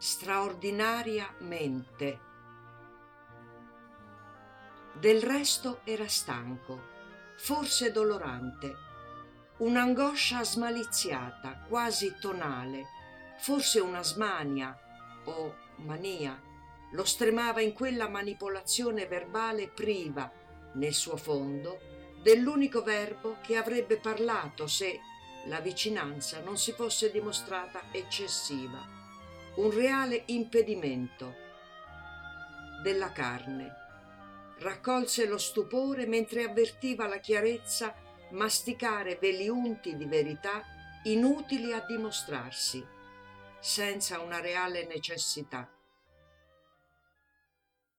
straordinaria mente. Del resto era stanco, forse dolorante, un'angoscia smaliziata, quasi tonale, forse una smania o mania, lo stremava in quella manipolazione verbale priva, nel suo fondo, dell'unico verbo che avrebbe parlato se la vicinanza non si fosse dimostrata eccessiva, un reale impedimento. Della carne. Raccolse lo stupore mentre avvertiva la chiarezza masticare veli unti di verità inutili a dimostrarsi, senza una reale necessità.